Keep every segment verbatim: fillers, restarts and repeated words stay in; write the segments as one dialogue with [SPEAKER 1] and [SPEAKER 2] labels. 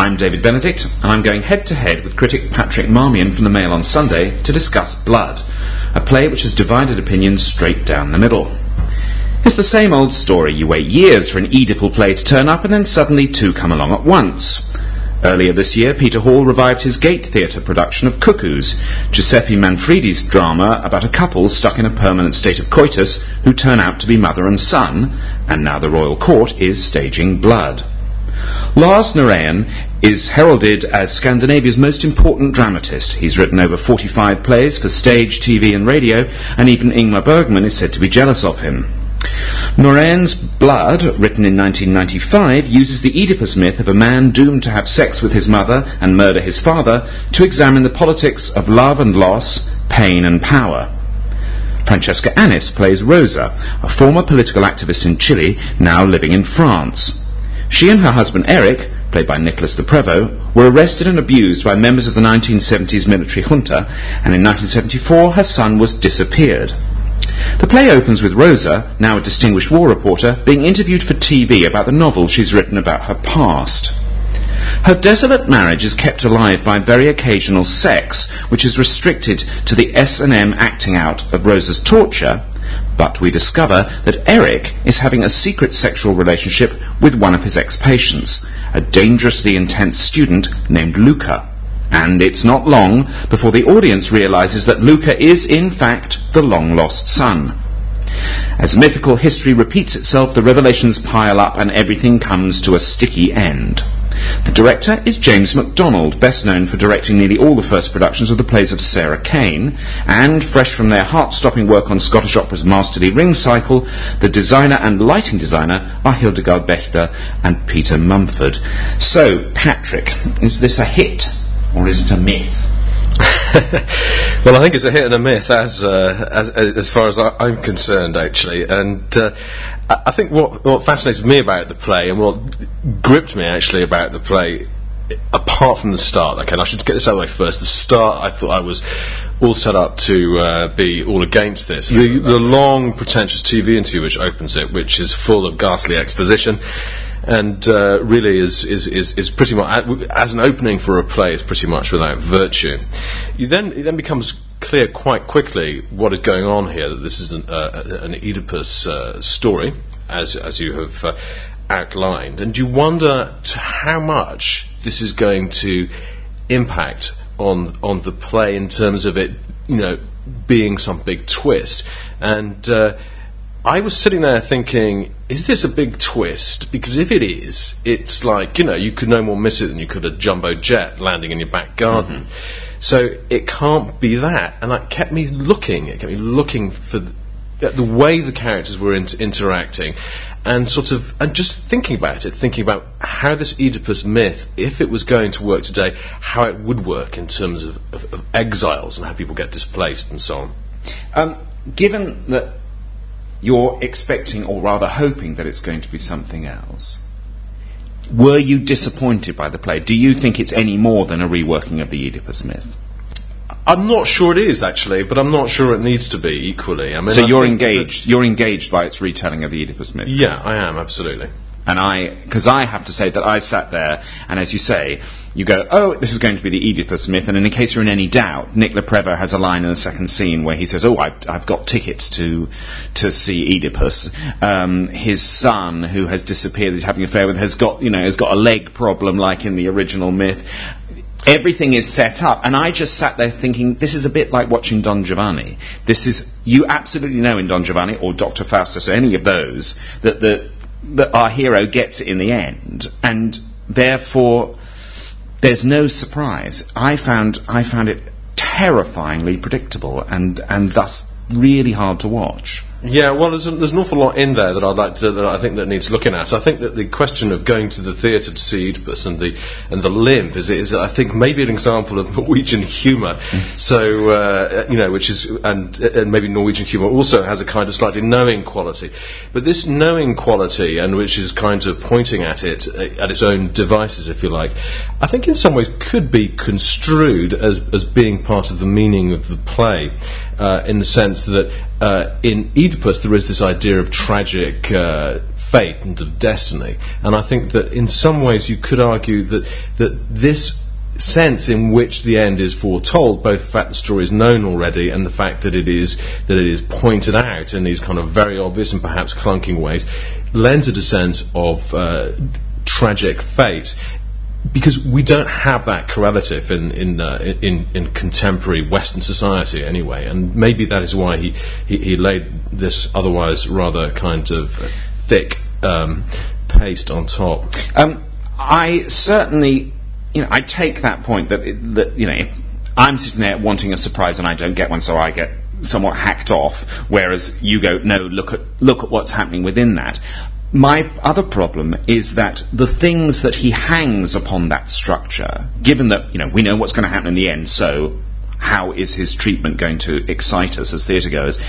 [SPEAKER 1] I'm David Benedict, and I'm going head-to-head with critic Patrick Marmion from the Mail on Sunday to discuss Blood, a play which has divided opinions straight down the middle. It's the same old story. You wait years for an Oedipal play to turn up, and then suddenly two come along at once. Earlier this year, Peter Hall revived his Gate Theatre production of Cuckoos, Giuseppe Manfredi's drama about a couple stuck in a permanent state of coitus who turn out to be mother and son, and now the Royal Court is staging Blood. Lars Narayan is heralded as Scandinavia's most important dramatist. He's written over forty-five plays for stage, T V and radio, and even Ingmar Bergman is said to be jealous of him. Narayan's Blood, written in nineteen ninety-five, uses the Oedipus myth of a man doomed to have sex with his mother and murder his father to examine the politics of love and loss, pain and power. Francesca Annis plays Rosa, a former political activist in Chile, now living in France. She and her husband Eric, played by Nicolas de Prévost, were arrested and abused by members of the nineteen seventies military junta, and in nineteen seventy-four her son was disappeared. The play opens with Rosa, now a distinguished war reporter, being interviewed for T V about the novel she's written about her past. Her desolate marriage is kept alive by very occasional sex, which is restricted to the S and M acting out of Rosa's torture, but we discover that Eric is having a secret sexual relationship with one of his ex-patients, a dangerously intense student named Luca. And it's not long before the audience realises that Luca is, in fact, the long-lost son. As mythical history repeats itself, the revelations pile up and everything comes to a sticky end. The director is James MacDonald, best known for directing nearly all the first productions of the plays of Sarah Kane, and, fresh from their heart-stopping work on Scottish Opera's Masterly Ring Cycle, the designer and lighting designer are Hildegard Wächter and Peter Mumford. So, Patrick, is this a hit, or is it a myth?
[SPEAKER 2] Well, I think it's a hit and a myth as uh, as, as far as I, I'm concerned, actually. And uh, I think what, what fascinates me about the play, and what gripped me actually about the play, apart from the start, okay, and I should get this out of the way first. The start, I thought I was all set up to uh, be all against this. The, the long, pretentious T V interview which opens it, which is full of ghastly exposition, and uh, really is, is, is, is pretty much, as an opening for a play, is pretty much without virtue. You then, it then becomes clear quite quickly what is going on here, that this is an, uh, an Oedipus uh, story, as, as you have uh, outlined, and you wonder to how much this is going to impact on, on the play in terms of it, you know, being some big twist. And uh, I was sitting there thinking, is this a big twist? Because if it is, it's like, you know, you could no more miss it than you could a jumbo jet landing in your back garden. Mm-hmm. So it can't be that. And that kept me looking, it kept me looking for the, at the way the characters were inter- interacting, and sort of, and just thinking about it, thinking about how this Oedipus myth, if it was going to work today, how it would work in terms of, of, of exiles and how people get displaced and so on.
[SPEAKER 1] Um, given that you're expecting, or rather hoping, that it's going to be something else, were you disappointed by the play? Do you think it's any more than a reworking of the Oedipus myth?
[SPEAKER 2] I'm not sure it is, actually, but I'm not sure it needs to be equally. I mean,
[SPEAKER 1] so
[SPEAKER 2] I
[SPEAKER 1] you're engaged. You're engaged by its retelling of the Oedipus myth.
[SPEAKER 2] Yeah, I am, absolutely.
[SPEAKER 1] And I, because I have to say that I sat there, and as you say, you go, oh, this is going to be the Oedipus myth, and in case you're in any doubt, Nick Le Prévost has a line in the second scene where he says, oh, I've, I've got tickets to to see Oedipus. Um, his son, who has disappeared, he's having an affair with, has got, you know, has got a leg problem like in the original myth. Everything is set up, and I just sat there thinking, this is a bit like watching Don Giovanni. This is, you absolutely know in Don Giovanni, or Doctor Faustus, or any of those, that the that our hero gets it in the end, and therefore there's no surprise. I found I found it terrifyingly predictable, and and thus really hard to watch.
[SPEAKER 2] Yeah, well, there's, a, there's an awful lot in there that I'd like to, that I think that needs looking at. I think that the question of going to the theatre to see Oedipus and the and the limp is, is I think maybe an example of Norwegian humour. So uh, you know, which is and and maybe Norwegian humour also has a kind of slightly knowing quality, but this knowing quality, and which is kind of pointing at it uh, at its own devices, if you like, I think in some ways could be construed as as being part of the meaning of the play, uh, in the sense that uh, in Oedipus there is this idea of tragic uh, fate and of destiny. And I think that in some ways you could argue that that this sense in which the end is foretold, both the fact the story is known already and the fact that it is that it is pointed out in these kind of very obvious and perhaps clunking ways, lends it a sense of uh, tragic fate. Because we don't have that correlative in in, uh, in in contemporary Western society anyway, and maybe that is why he, he, he laid this otherwise rather kind of thick um, paste on top.
[SPEAKER 1] Um, I certainly, you know, I take that point that it, that you know, if I'm sitting there wanting a surprise and I don't get one, so I get somewhat hacked off, whereas you go, no, look at look at what's happening within that. My other problem is that the things that he hangs upon that structure, given that, you know, we know what's going to happen in the end, so how is his treatment going to excite us as theatregoers?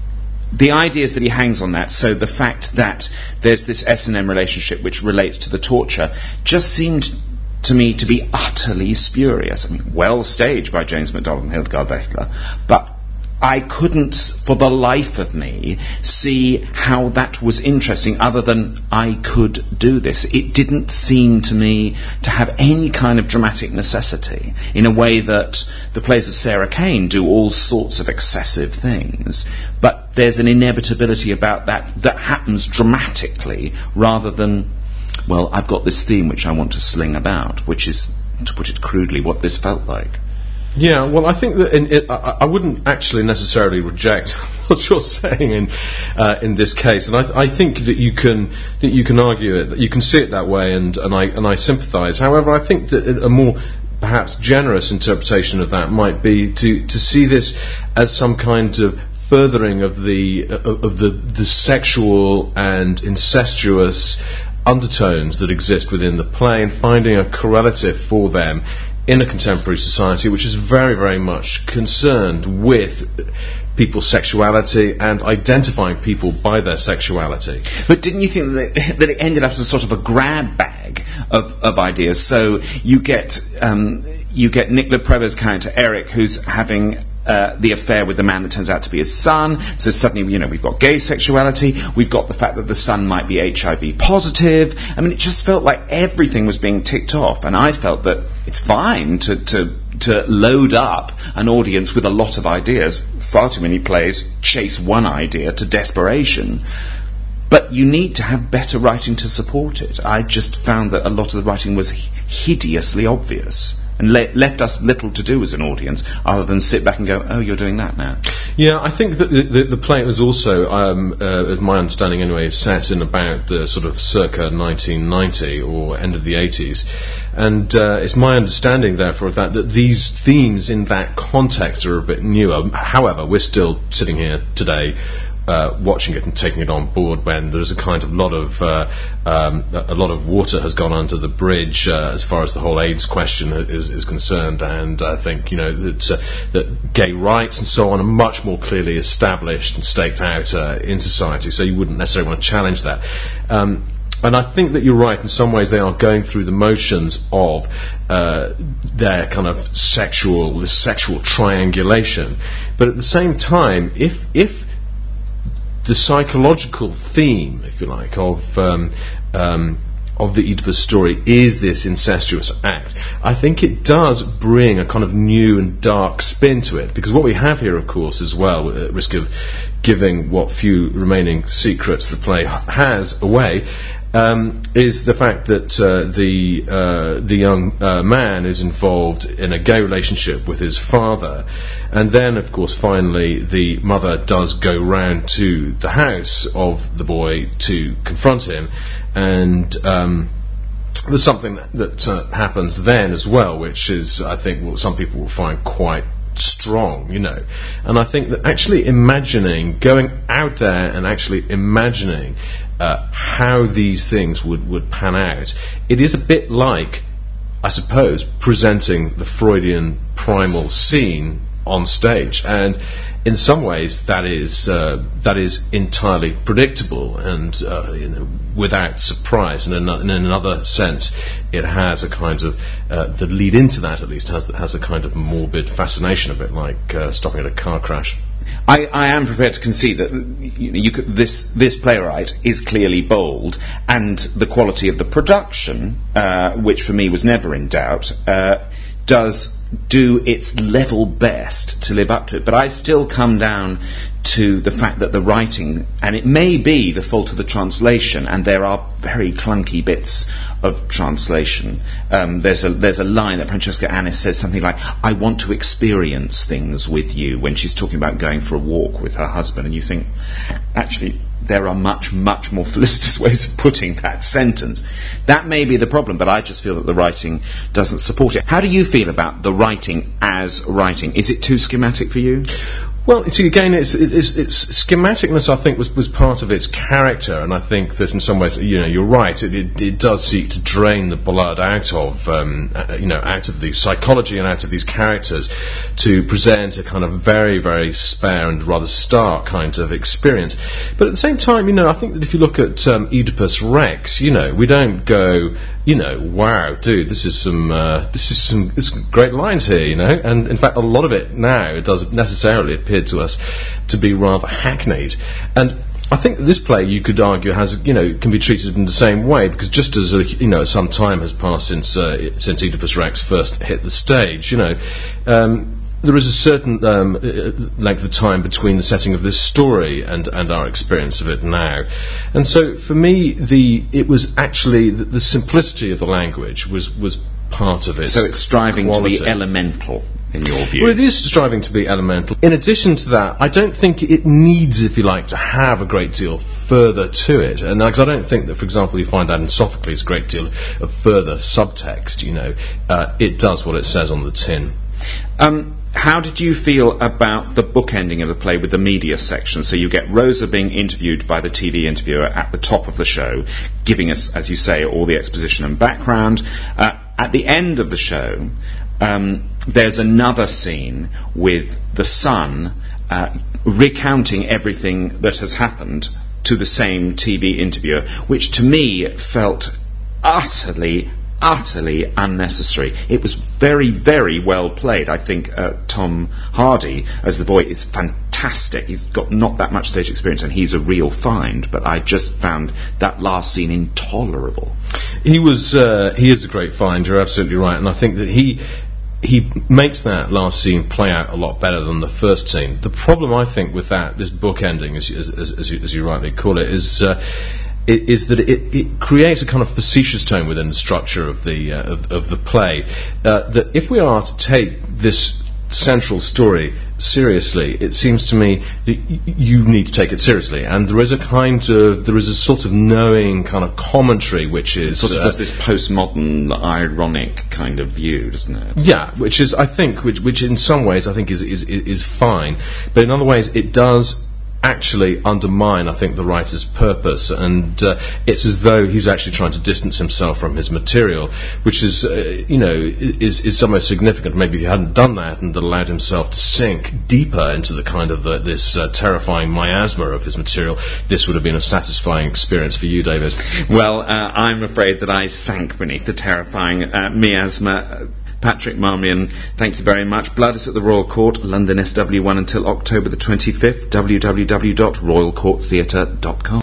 [SPEAKER 1] The ideas that he hangs on that, so the fact that there's this S and M relationship which relates to the torture, just seemed to me to be utterly spurious. I mean, well staged by James MacDonald and Hildegard Bechtler, but I couldn't, for the life of me, see how that was interesting other than I could do this. It didn't seem to me to have any kind of dramatic necessity in a way that the plays of Sarah Kane do all sorts of excessive things. But there's an inevitability about that that happens dramatically rather than, well, I've got this theme which I want to sling about, which is, to put it crudely, what this felt like.
[SPEAKER 2] Yeah, well, I think that in, it, I, I wouldn't actually necessarily reject what you're saying in uh, in this case, and I, I think that you can that you can argue it, that you can see it that way, and, and I and I sympathise. However, I think that a more perhaps generous interpretation of that might be to to see this as some kind of furthering of the uh, of the the sexual and incestuous undertones that exist within the play, and finding a correlative for them in a contemporary society which is very, very much concerned with people's sexuality and identifying people by their sexuality.
[SPEAKER 1] But didn't you think that it, that it ended up as a sort of a grab bag of, of ideas? So you get um, you get Nick Lepreve's character Eric, who's having Uh, the affair with the man that turns out to be his son. So suddenly, you know, we've got gay sexuality, we've got the fact that the son might be H I V positive. I mean, it just felt like everything was being ticked off, and I felt that it's fine to, to, to load up an audience with a lot of ideas. Far too many plays chase one idea to desperation. But you need to have better writing to support it. I just found that a lot of the writing was hideously obvious, and le- left us little to do as an audience other than sit back and go, oh, you're doing that now.
[SPEAKER 2] Yeah, I think that the, the, the play was also, um, uh, my understanding anyway, is set in about the sort of circa nineteen ninety or end of the eighties. And uh, it's my understanding, therefore, of that, that these themes in that context are a bit newer. However, we're still sitting here today Uh, watching it and taking it on board when there's a kind of lot of uh, um, a lot of water has gone under the bridge uh, as far as the whole AIDS question is, is concerned, and I think you know that uh, that gay rights and so on are much more clearly established and staked out uh, in society, so you wouldn't necessarily want to challenge that. Um, And I think that you're right. In some ways, they are going through the motions of uh, their kind of sexual, this sexual triangulation. But at the same time, if if the psychological theme, if you like, of um, um, of the Oedipus story is this incestuous act, I think it does bring a kind of new and dark spin to it. Because what we have here, of course, as well, at risk of giving what few remaining secrets the play has away, Um, is the fact that uh, the uh, the young uh, man is involved in a gay relationship with his father, and then, of course, finally the mother does go round to the house of the boy to confront him, and um, there's something that, that uh, happens then as well, which is, I think, what some people will find quite strong, you know. And I think that actually imagining, going out there and actually imagining uh, how these things would, would pan out, it is a bit like, I suppose, presenting the Freudian primal scene on stage, and in some ways that is uh, that is entirely predictable and uh, you know, without surprise. And in, in another sense, it has a kind of uh, the lead into that at least has has a kind of morbid fascination, a bit like uh, stopping at a car crash.
[SPEAKER 1] I, I am prepared to concede that you know, you could, this this playwright is clearly bold, and the quality of the production, uh, which for me was never in doubt, uh, does do its level best to live up to it. But I still come down to the fact that the writing, and it may be the fault of the translation, and there are very clunky bits of translation. Um, there's a there's a line that Francesca Annis says something like, "I want to experience things with you," when she's talking about going for a walk with her husband, and you think, actually, there are much, much more felicitous ways of putting that sentence. That may be the problem, but I just feel that the writing doesn't support it. How do you feel about the writing as writing? Is it too schematic for you?
[SPEAKER 2] Well, see, again, it's, it's, it's schematicness, I think, was, was part of its character, and I think that in some ways, you know, you're right, it, it, it does seek to drain the blood out of, um, uh, you know, out of the psychology and out of these characters to present a kind of very, very spare and rather stark kind of experience. But at the same time, you know, I think that if you look at um, Oedipus Rex, you know, we don't go, you know, wow, dude, this is some, uh, this is some, this is great lines here, you know, and in fact, a lot of it now, it doesn't necessarily appear to us to be rather hackneyed. And I think this play, you could argue, has, you know, can be treated in the same way, because just as, a, you know, some time has passed since uh, since Oedipus Rex first hit the stage, you know, um, there is a certain um, length of time between the setting of this story and, and our experience of it now. And so, for me, the it was actually the, the simplicity of the language was was part of it.
[SPEAKER 1] So it's striving quality. to be elemental, in your view?
[SPEAKER 2] Well, it is striving to be elemental. In addition to that, I don't think it needs, if you like, to have a great deal further to it. And because I don't think that, for example, you find that in Sophocles, a great deal of further subtext, you know. Uh, it does what it says on the tin.
[SPEAKER 1] Um, how did you feel about the bookending of the play with the media section? So you get Rosa being interviewed by the T V interviewer at the top of the show, giving us, as you say, all the exposition and background. Uh, at the end of the show, um, there's another scene with the Sun uh, recounting everything that has happened to the same T V interviewer, which to me felt utterly utterly unnecessary. It was very, very well played. I think uh, Tom Hardy as the boy is fantastic. He's got not that much stage experience, and he's a real find, but I just found that last scene intolerable.
[SPEAKER 2] He was uh, he is a great find, you're absolutely right, and I think that he he makes that last scene play out a lot better than the first scene. The problem, I think, with that, this book ending, as, as, as, as, you, as you rightly call it, is uh, It, is that it, it creates a kind of facetious tone within the structure of the uh, of, of the play. Uh, that if we are to take this central story seriously, it seems to me that y- you need to take it seriously, and there is a kind of there is a sort of knowing kind of commentary which is
[SPEAKER 1] sort of
[SPEAKER 2] uh,
[SPEAKER 1] does this postmodern ironic kind of view, doesn't it?
[SPEAKER 2] Yeah, which is I think which which in some ways I think is is is fine, but in other ways it does actually undermine, I think, the writer's purpose, and uh, it's as though he's actually trying to distance himself from his material, which is, uh, you know, is is somewhat significant. Maybe if he hadn't done that and allowed himself to sink deeper into the kind of the, this uh, terrifying miasma of his material, this would have been a satisfying experience for you, David.
[SPEAKER 1] Well, uh, I'm afraid that I sank beneath the terrifying uh, miasma. Patrick Marmion, thank you very much. Blood is at the Royal Court, London S W one until October the twenty-fifth, w w w dot royal court theatre dot com.